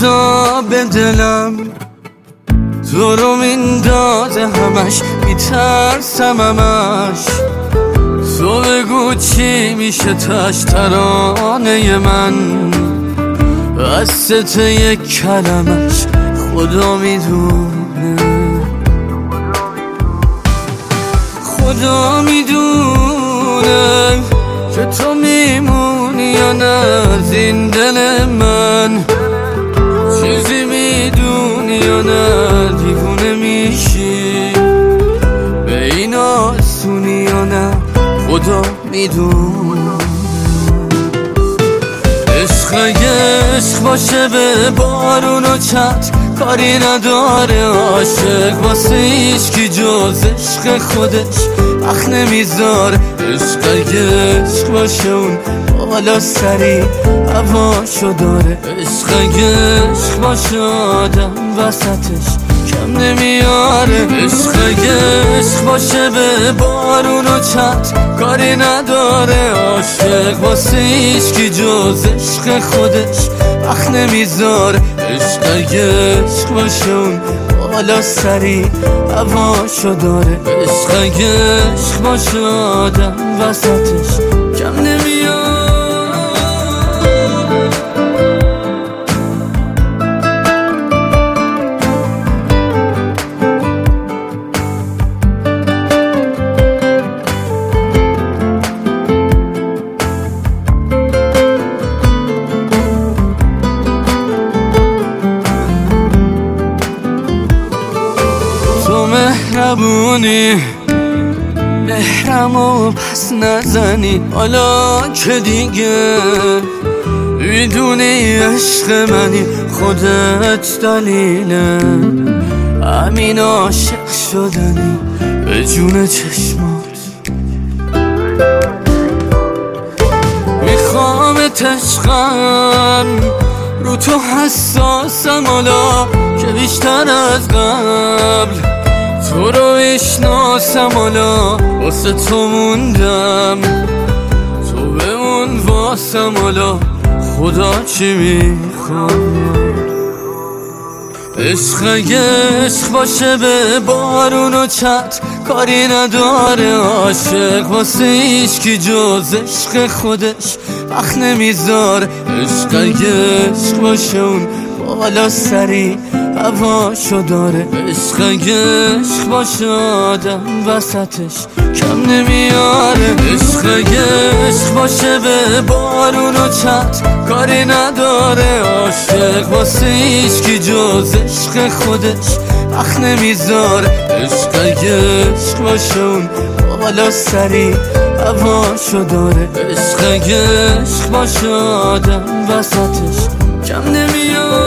خدا به دلم تو رو میندازه همش، میترسم همش. تو بگو چی میشه تاش ترانه من، قصت یک کلمش خدا میدونه. خدا میدونه که تو میمونی یا نه از این دل من، چیزی میدونی یا نه دیوونه میشی، به این آسونی یا نه خدا میدونه. عشق اگه عشق باشه به بارون و چت کاری نداره، عاشق واسه هیچکی جز عشق خودش وقت نمیذاره. عشق اگه عشق باشه اون بالا سری هواشو داره، عشق اگه عشق باشه آدم وسطش کم نمیاره. عشق اگه عشق باشه به بارون و چت کاری نداره، عاشق واسه هیچکی جز عشق خودش وقت نمیذاره. عشق اگه عشق باشه اون بالا سری هواشو داره، عشق اگه عشق باشه آدم وسطش کم نمیاره. مهربونی مهرمو پس نزنی، حالا که دیگه میدونی عشق منی، خودت دلیله همین عاشق شدنی به جون چشمات. میخوامت عشقم رو تو حساسم، حالا که بیشتر از قبل تو رو بشناسم، حالا واسه تو موندم، تو بمون واسم، حالا خدا چی میخواد. عشق اگه عشق باشه به بارون و چت کاری نداره، عاشق واسه هیچکی جز عشق خودش وقت نمیذاره. عشق اگه عشق باشه اون بالا سری هواشو داره، عشق اگه عشق باشه آدم وسطش کم نمیاره. عشق اگه عشق باشه به بارون و چت کاری نداره، عاشق واسه هیچکی جز عشق خودش وقت نمیذاره. عشق اگه عشق باشه اون بالا سری هواشو داره، عشق اگه عشق باشه آدم وسطش کم نمیاره.